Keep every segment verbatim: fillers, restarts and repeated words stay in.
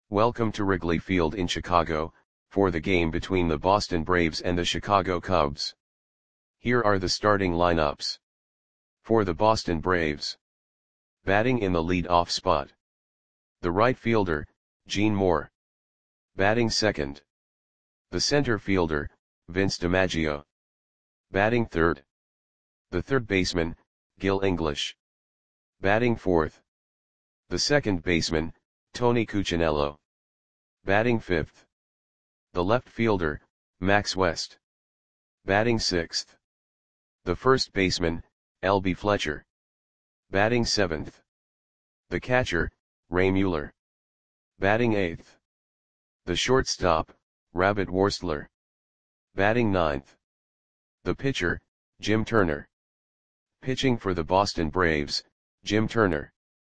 Welcome to Wrigley Field in Chicago, for the game between the Boston Braves and the Chicago Cubs. Here are the starting lineups. For the Boston Braves. Batting in the lead-off spot. The right fielder, Gene Moore. Batting second. The center fielder, Vince DiMaggio. Batting third. The third baseman, Gil English. Batting fourth. The second baseman, Tony Cuccinello. Batting fifth. The left fielder, Max West. Batting sixth. The first baseman, L B Fletcher. Batting seventh. The catcher, Ray Mueller. Batting eighth. The shortstop, Rabbit Worstler. Batting ninth. The pitcher, Jim Turner. Pitching for the Boston Braves, Jim Turner.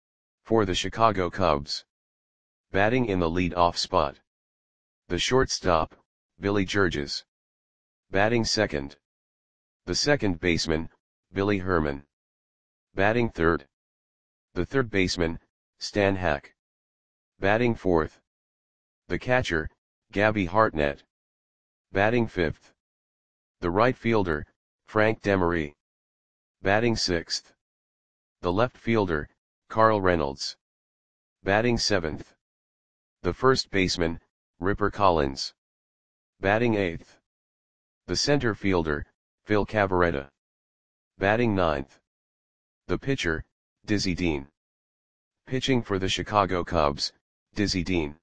For the Chicago Cubs. Batting in the lead-off spot. The shortstop, Billy Georges. Batting second. The second baseman, Billy Herman. Batting third. The third baseman, Stan Hack. Batting fourth. The catcher, Gabby Hartnett. Batting fifth. The right fielder, Frank Demery. Batting sixth. The left fielder, Carl Reynolds. Batting seventh. The first baseman, Ripper Collins. Batting eighth. The center fielder, Phil Cavarretta. Batting ninth. The pitcher, Dizzy Dean. Pitching for the Chicago Cubs, Dizzy Dean.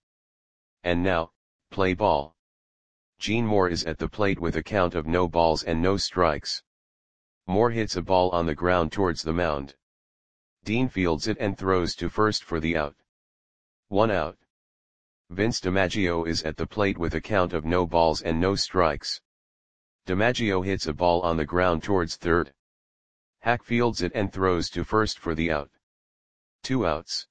And now, play ball. Gene Moore is at the plate with a count of no balls and no strikes. Moore hits a ball on the ground towards the mound. Dean fields it and throws to first for the out. One out. Vince DiMaggio is at the plate with a count of no balls and no strikes. DiMaggio hits a ball on the ground towards third. Hack fields it and throws to first for the out. Two outs.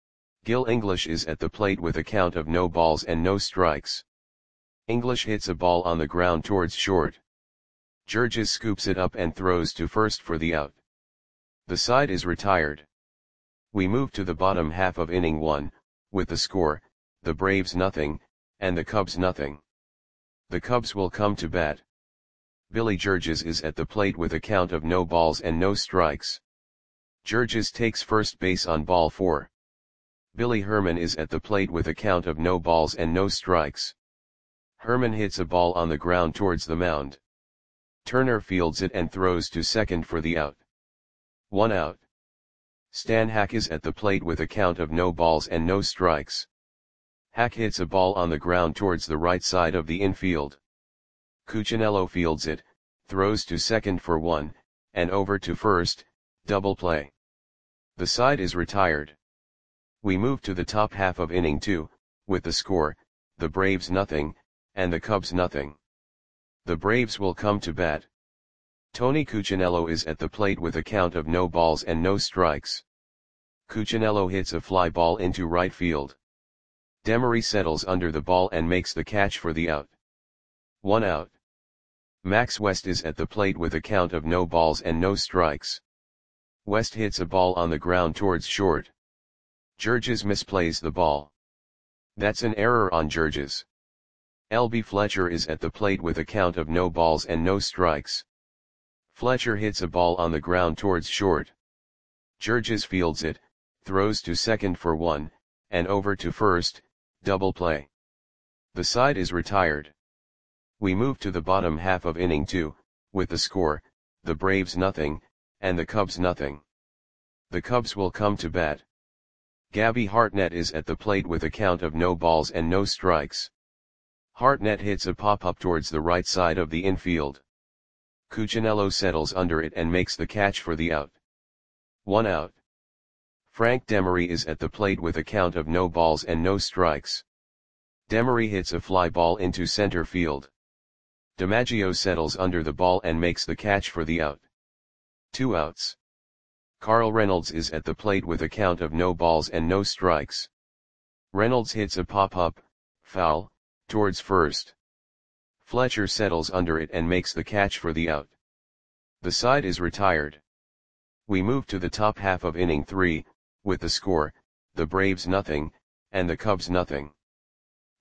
Gil English is at the plate with a count of no balls and no strikes. English hits a ball on the ground towards short. Georges scoops it up and throws to first for the out. The side is retired. We move to the bottom half of inning one, with the score, the Braves nothing, and the Cubs nothing. The Cubs will come to bat. Billy Georges is at the plate with a count of no balls and no strikes. Georges takes first base on ball four. Billy Herman is at the plate with a count of no balls and no strikes. Herman hits a ball on the ground towards the mound. Turner fields it and throws to second for the out. One out. Stan Hack is at the plate with a count of no balls and no strikes. Hack hits a ball on the ground towards the right side of the infield. Cuccinello fields it, throws to second for one, and over to first, double play. The side is retired. We move to the top half of inning two, with the score, the Braves nothing, and the Cubs nothing. The Braves will come to bat. Tony Cuccinello is at the plate with a count of no balls and no strikes. Cuccinello hits a fly ball into right field. Demery settles under the ball and makes the catch for the out. One out. Max West is at the plate with a count of no balls and no strikes. West hits a ball on the ground towards short. Georges misplays the ball. That's an error on Georges. L B Fletcher is at the plate with a count of no balls and no strikes. Fletcher hits a ball on the ground towards short. Georges fields it, throws to second for one, and over to first, double play. The side is retired. We move to the bottom half of inning two, with the score, the Braves nothing, and the Cubs nothing. The Cubs will come to bat. Gabby Hartnett is at the plate with a count of no balls and no strikes. Hartnett hits a pop-up towards the right side of the infield. Cuccinello settles under it and makes the catch for the out. One out. Frank Demery is at the plate with a count of no balls and no strikes. Demery hits a fly ball into center field. DiMaggio settles under the ball and makes the catch for the out. Two outs. Carl Reynolds is at the plate with a count of no balls and no strikes. Reynolds hits a pop-up, foul, towards first. Fletcher settles under it and makes the catch for the out. The side is retired. We move to the top half of inning three, with the score, the Braves nothing, and the Cubs nothing.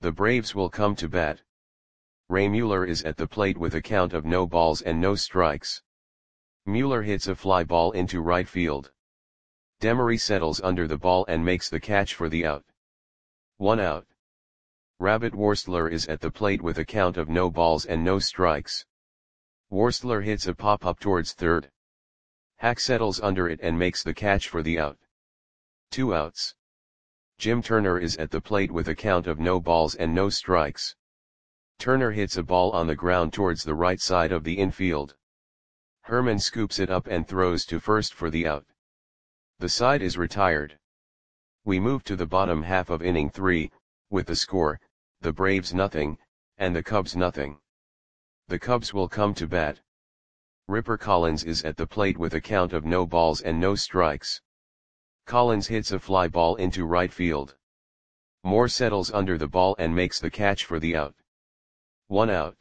The Braves will come to bat. Ray Mueller is at the plate with a count of no balls and no strikes. Mueller hits a fly ball into right field. Demery settles under the ball and makes the catch for the out. One out. Rabbit Worstler is at the plate with a count of no balls and no strikes. Worstler hits a pop-up towards third. Hack settles under it and makes the catch for the out. Two outs. Jim Turner is at the plate with a count of no balls and no strikes. Turner hits a ball on the ground towards the right side of the infield. Herman scoops it up and throws to first for the out. The side is retired. We move to the bottom half of inning three, with the score, the Braves nothing, and the Cubs nothing. The Cubs will come to bat. Ripper Collins is at the plate with a count of no balls and no strikes. Collins hits a fly ball into right field. Moore settles under the ball and makes the catch for the out. One out.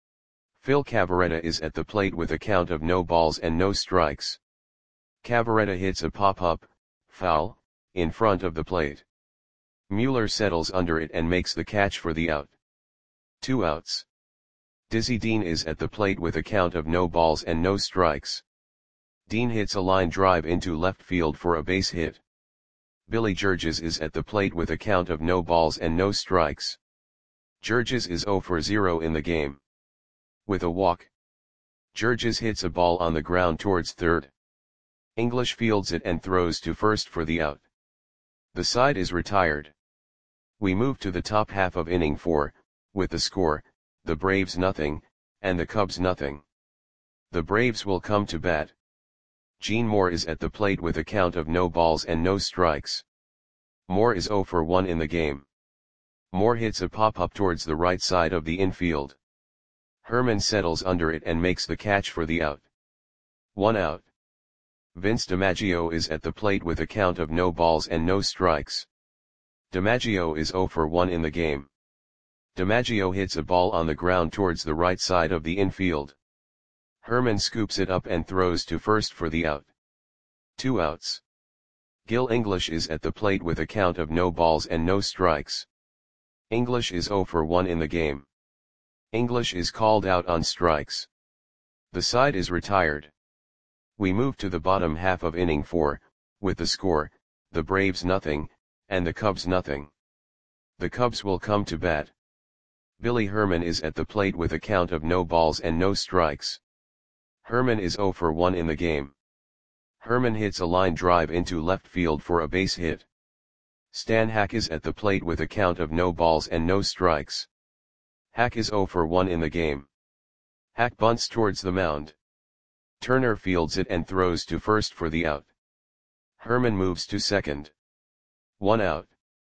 Phil Cavarretta is at the plate with a count of no balls and no strikes. Cavarretta hits a pop-up, foul, in front of the plate. Mueller settles under it and makes the catch for the out. Two outs. Dizzy Dean is at the plate with a count of no balls and no strikes. Dean hits a line drive into left field for a base hit. Billy Georges is at the plate with a count of no balls and no strikes. Georges is zero for zero in the game. With a walk. Georges hits a ball on the ground towards third. English fields it and throws to first for the out. The side is retired. We move to the top half of inning four, with the score, the Braves nothing, and the Cubs nothing. The Braves will come to bat. Gene Moore is at the plate with a count of no balls and no strikes. Moore is zero for one in the game. Moore hits a pop-up towards the right side of the infield. Herman settles under it and makes the catch for the out. One out. Vince DiMaggio is at the plate with a count of no balls and no strikes. DiMaggio is zero for one in the game. DiMaggio hits a ball on the ground towards the right side of the infield. Herman scoops it up and throws to first for the out. Two outs. Gil English is at the plate with a count of no balls and no strikes. English is zero for one in the game. English is called out on strikes. The side is retired. We move to the bottom half of inning four, with the score, the Braves nothing, and the Cubs nothing. The Cubs will come to bat. Billy Herman is at the plate with a count of no balls and no strikes. Herman is zero for one in the game. Herman hits a line drive into left field for a base hit. Stan Hack is at the plate with a count of no balls and no strikes. Hack is zero for one in the game. Hack bunts towards the mound. Turner fields it and throws to first for the out. Herman moves to second. One out.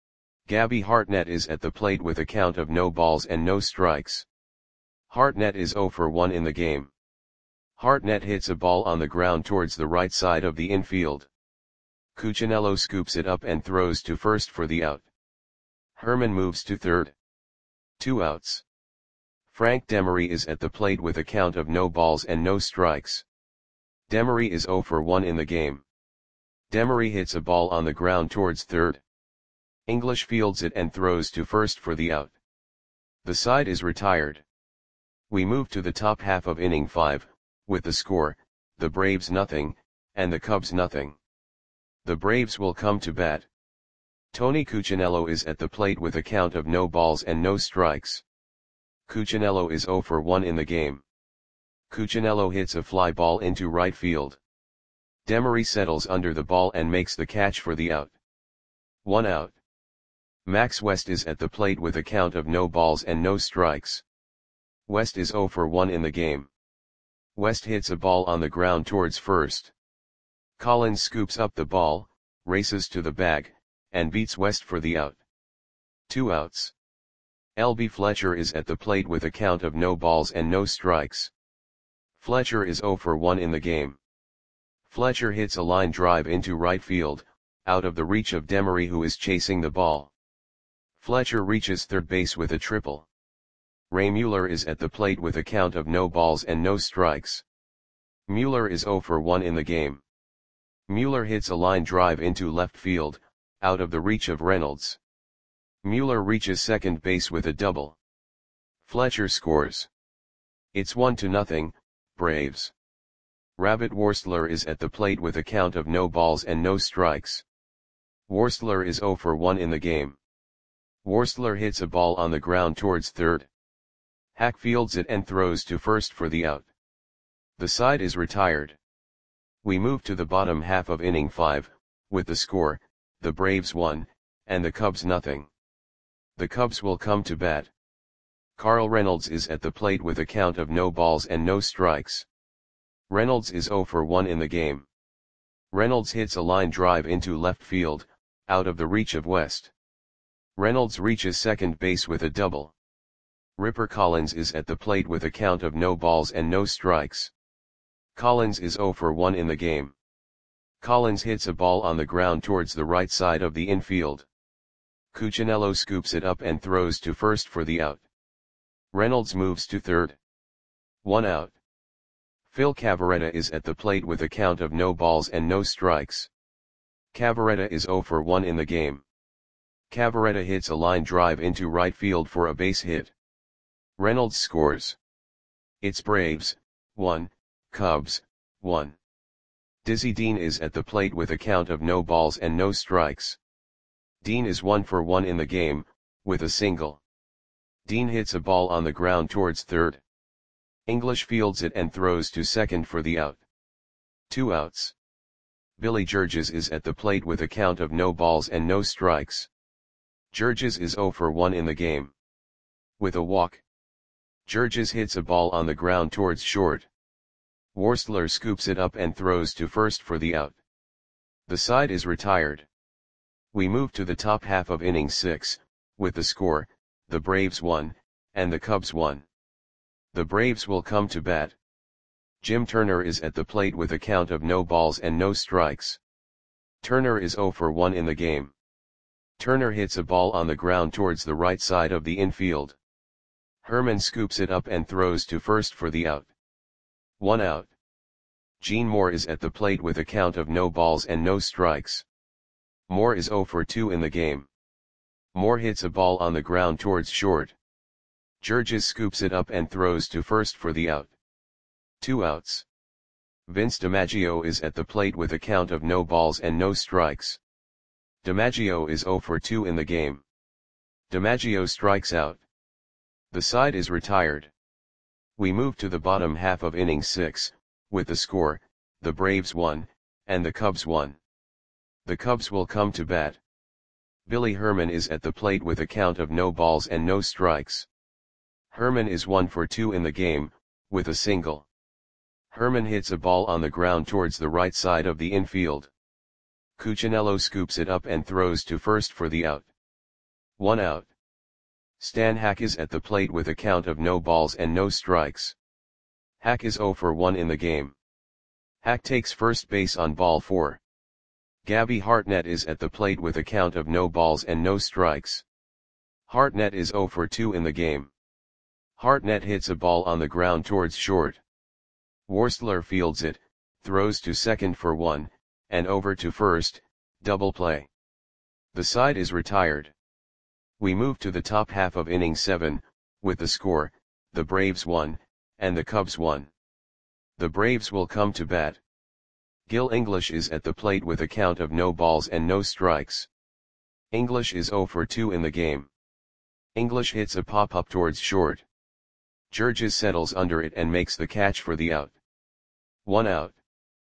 Gabby Hartnett is at the plate with a count of no balls and no strikes. Hartnett is zero for one in the game. Hartnett hits a ball on the ground towards the right side of the infield. Cuccinello scoops it up and throws to first for the out. Herman moves to third. Two outs. Frank Demery is at the plate with a count of no balls and no strikes. Demery is zero for one in the game. Demery hits a ball on the ground towards third. English fields it and throws to first for the out. The side is retired. We move to the top half of inning five, with the score, the Braves nothing, and the Cubs nothing. The Braves will come to bat. Tony Cuccinello is at the plate with a count of no balls and no strikes. Cuccinello is zero for one in the game. Cuccinello hits a fly ball into right field. Demery settles under the ball and makes the catch for the out. One out. Max West is at the plate with a count of no balls and no strikes. West is zero for one in the game. West hits a ball on the ground towards first. Collins scoops up the ball, races to the bag, and beats West for the out. Two outs. L B Fletcher is at the plate with a count of no balls and no strikes. Fletcher is zero for one in the game. Fletcher hits a line drive into right field, out of the reach of Demery who is chasing the ball. Fletcher reaches third base with a triple. Ray Mueller is at the plate with a count of no balls and no strikes. Mueller is zero for one in the game. Mueller hits a line drive into left field, out of the reach of Reynolds. Mueller reaches second base with a double. Fletcher scores. It's one to nothing, Braves. Rabbit Worstler is at the plate with a count of no balls and no strikes. Worstler is zero for one in the game. Worstler hits a ball on the ground towards third. Hack fields it and throws to first for the out. The side is retired. We move to the bottom half of inning five, with the score, the Braves one, and the Cubs nothing. The Cubs will come to bat. Carl Reynolds is at the plate with a count of no balls and no strikes. Reynolds is zero for one in the game. Reynolds hits a line drive into left field, out of the reach of West. Reynolds reaches second base with a double. Ripper Collins is at the plate with a count of no balls and no strikes. Collins is zero for one in the game. Collins hits a ball on the ground towards the right side of the infield. Cuccinello scoops it up and throws to first for the out. Reynolds moves to third. One out. Phil Cavarretta is at the plate with a count of no balls and no strikes. Cavarretta is zero for one in the game. Cavarretta hits a line drive into right field for a base hit. Reynolds scores. It's Braves, one, Cubs, one. Dizzy Dean is at the plate with a count of no balls and no strikes. Dean is one for one in the game, with a single. Dean hits a ball on the ground towards third. English fields it and throws to second for the out. Two outs. Billy Georges is at the plate with a count of no balls and no strikes. Georges is zero for one in the game. With a walk. Georges hits a ball on the ground towards short. Worstler scoops it up and throws to first for the out. The side is retired. We move to the top half of inning six, with the score, the Braves one, and the Cubs one. The Braves will come to bat. Jim Turner is at the plate with a count of no balls and no strikes. Turner is zero for one in the game. Turner hits a ball on the ground towards the right side of the infield. Herman scoops it up and throws to first for the out. One out. Gene Moore is at the plate with a count of no balls and no strikes. Moore is zero for two in the game. Moore hits a ball on the ground towards short. Georges scoops it up and throws to first for the out. Two outs. Vince DiMaggio is at the plate with a count of no balls and no strikes. DiMaggio is zero for two in the game. DiMaggio strikes out. The side is retired. We move to the bottom half of inning six, with the score, the Braves one, and the Cubs one. The Cubs will come to bat. Billy Herman is at the plate with a count of no balls and no strikes. Herman is one for two in the game, with a single. Herman hits a ball on the ground towards the right side of the infield. Cuccinello scoops it up and throws to first for the out. One out. Stan Hack is at the plate with a count of no balls and no strikes. Hack is zero for one in the game. Hack takes first base on ball four. Gabby Hartnett is at the plate with a count of no balls and no strikes. Hartnett is zero for two in the game. Hartnett hits a ball on the ground towards short. Worstler fields it, throws to second for one, and over to first, double play. The side is retired. We move to the top half of inning seven, with the score, the Braves one, and the Cubs one. The Braves will come to bat. Gil English is at the plate with a count of no balls and no strikes. English is zero for two in the game. English hits a pop-up towards short. Georges settles under it and makes the catch for the out. One out.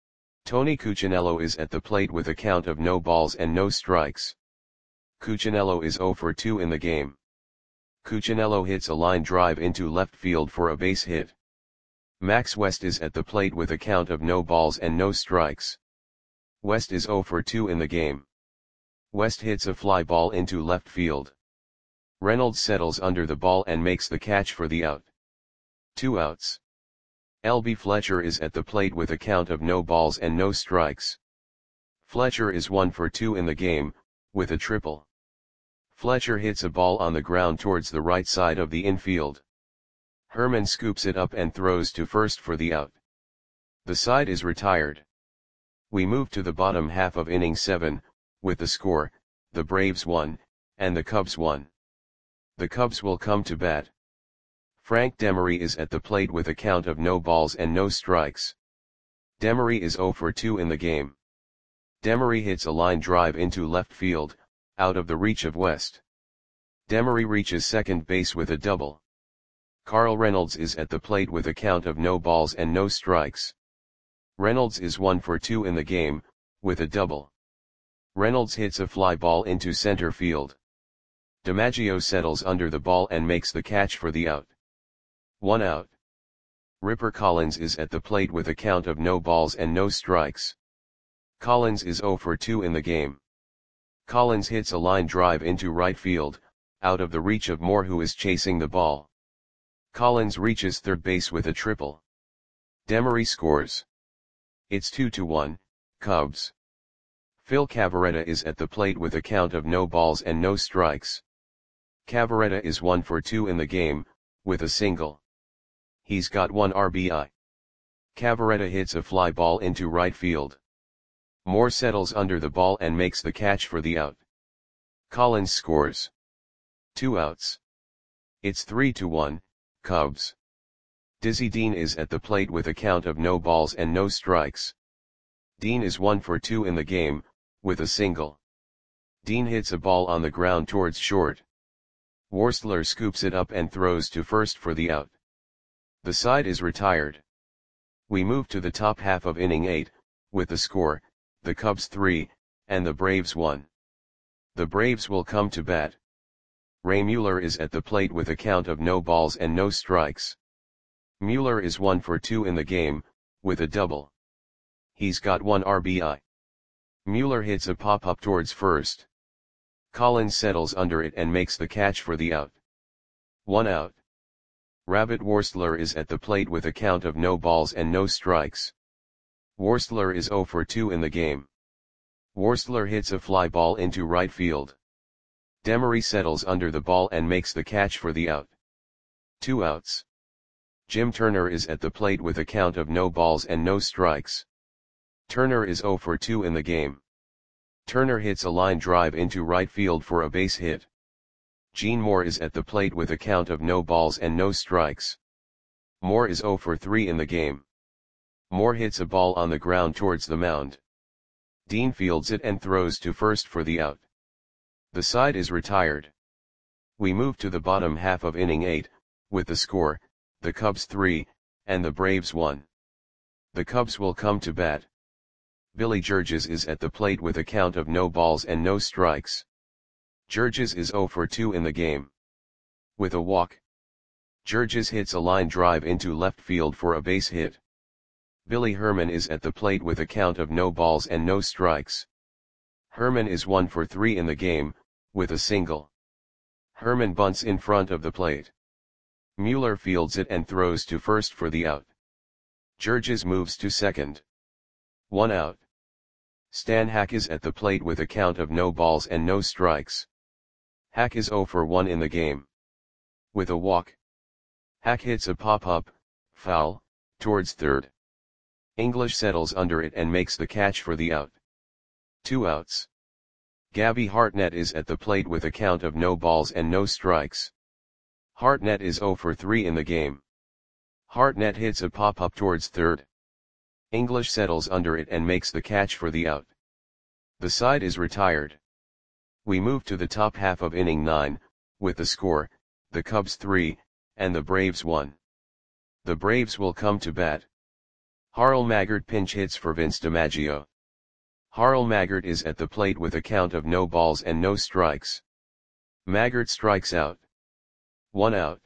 Tony Cuccinello is at the plate with a count of no balls and no strikes. Cuccinello is zero for two in the game. Cuccinello hits a line drive into left field for a base hit. Max West is at the plate with a count of no balls and no strikes. West is zero for two in the game. West hits a fly ball into left field. Reynolds settles under the ball and makes the catch for the out. Two outs. L B Fletcher is at the plate with a count of no balls and no strikes. Fletcher is one for two in the game, with a triple. Fletcher hits a ball on the ground towards the right side of the infield. Herman scoops it up and throws to first for the out. The side is retired. We move to the bottom half of inning seven, with the score, the Braves one, and the Cubs one. The Cubs will come to bat. Frank Demery is at the plate with a count of no balls and no strikes. Demery is zero for two in the game. Demery hits a line drive into left field, out of the reach of West. Demery reaches second base with a double. Carl Reynolds is at the plate with a count of no balls and no strikes. Reynolds is one for two in the game, with a double. Reynolds hits a fly ball into center field. DiMaggio settles under the ball and makes the catch for the out. One out. Ripper Collins is at the plate with a count of no balls and no strikes. Collins is zero for two in the game. Collins hits a line drive into right field, out of the reach of Moore, who is chasing the ball. Collins reaches third base with a triple. Demery scores. It's two to one, Cubs. Phil Cavarretta is at the plate with a count of no balls and no strikes. Cavarretta is one for two in the game, with a single. He's got one R B I. Cavarretta hits a fly ball into right field. Moore settles under the ball and makes the catch for the out. Collins scores. Two outs. It's three to one, Cubs. Dizzy Dean is at the plate with a count of no balls and no strikes. Dean is one for two in the game, with a single. Dean hits a ball on the ground towards short. Worstler scoops it up and throws to first for the out. The side is retired. We move to the top half of inning eight, with the score, the Cubs three, and the Braves one. The Braves will come to bat. Ray Mueller is at the plate with a count of no balls and no strikes. Mueller is one for two in the game, with a double. He's got one R B I. Mueller hits a pop-up towards first. Collins settles under it and makes the catch for the out. One out. Rabbit Worstler is at the plate with a count of no balls and no strikes. Worstler is zero for two in the game. Worstler hits a fly ball into right field. Demery settles under the ball and makes the catch for the out. Two outs. Jim Turner is at the plate with a count of no balls and no strikes. Turner is zero for two in the game. Turner hits a line drive into right field for a base hit. Gene Moore is at the plate with a count of no balls and no strikes. Moore is zero for three in the game. Moore hits a ball on the ground towards the mound. Dean fields it and throws to first for the out. The side is retired. We move to the bottom half of inning eight, with the score, the Cubs three, and the Braves one. The Cubs will come to bat. Billy Georges is at the plate with a count of no balls and no strikes. Georges is zero for two in the game. With a walk. Georges hits a line drive into left field for a base hit. Billy Herman is at the plate with a count of no balls and no strikes. Herman is one for three in the game, with a single. Herman bunts in front of the plate. Mueller fields it and throws to first for the out. Georges moves to second. One out. Stan Hack is at the plate with a count of no balls and no strikes. Hack is zero for one in the game. With a walk. Hack hits a pop-up, foul, towards third. English settles under it and makes the catch for the out. Two outs. Gabby Hartnett is at the plate with a count of no balls and no strikes. Hartnett is zero for three in the game. Hartnett hits a pop-up towards third. English settles under it and makes the catch for the out. The side is retired. We move to the top half of inning nine, with the score, the Cubs three, and the Braves one. The Braves will come to bat. Harl Maggard pinch hits for Vince DiMaggio. Harl Maggard is at the plate with a count of no balls and no strikes. Maggard strikes out. One out.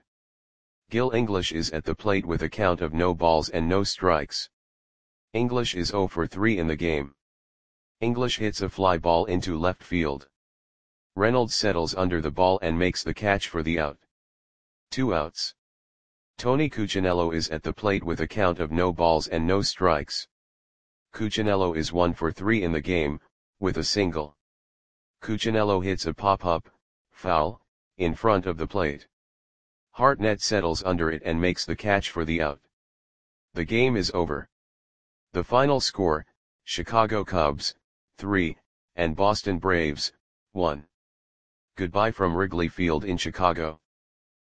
Gil English is at the plate with a count of no balls and no strikes. English is zero for three in the game. English hits a fly ball into left field. Reynolds settles under the ball and makes the catch for the out. Two outs. Tony Cuccinello is at the plate with a count of no balls and no strikes. Cuccinello is one for three in the game, with a single. Cuccinello hits a pop-up, foul, in front of the plate. Hartnett settles under it and makes the catch for the out. The game is over. The final score, Chicago Cubs, three, and Boston Braves, one. Goodbye from Wrigley Field in Chicago.